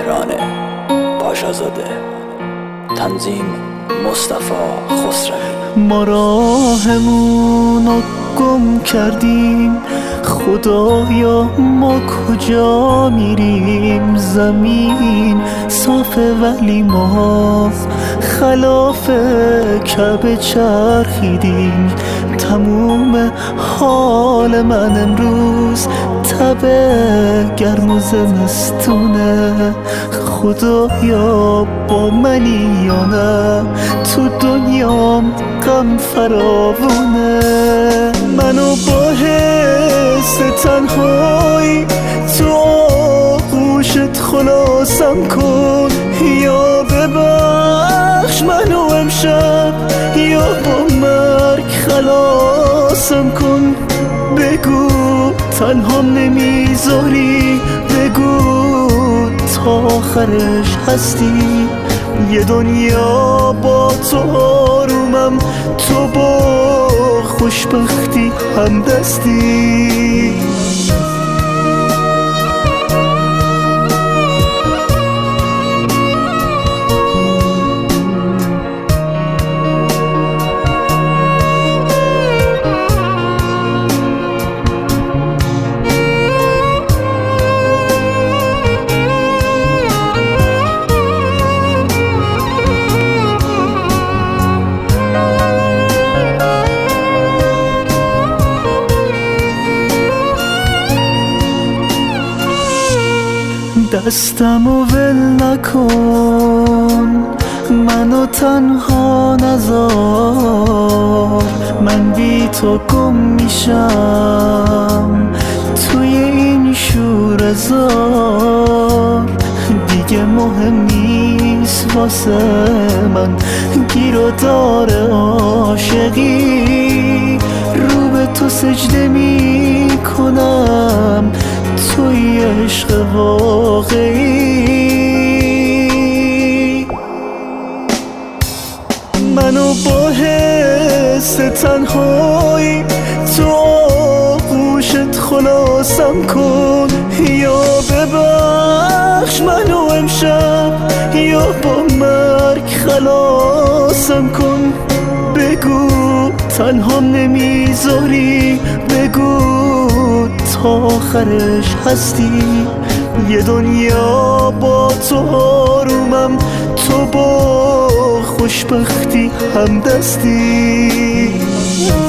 مهرانه پاشازاده، تنظیم مصطفی خسروی. ما راهمونو گم کردیم، خدایا ما کجا میریم؟ زمین صافه ولی ما خلاف کعبه چرخیدیم. تموم حال من امروز تب گرم و زمستونه. خدایا با منی یا نه؟ تو دنیام غم فراوونه. منو با حس تنهایی تو آغوشت خلاصم کن، یا ببخش منو امشب یا با مرگ خلاصم کن. بگو تنهام نمیذاری، بگو تا آخرش هستی. یه دنیا با تو آرومم، تو با خوشبختی همدستی. دستمو ول نکن، منو تنها نذار. من بی تو گم میشم توی این شور زار. دیگه مهم نیست واسه من گیر و دار عاشقی. رو به تو سجده میکنم توی عشق واقعی. منو با حس تنهایی تو آغوشت خلاصم کن، یا ببخش منو امشب یا با مرگ خلاصم کن. بگو تنهام نمیذاری، بگو تا آخرش هستی. یه دنیا با تو آرومم، تو با خوشبختی همدستی.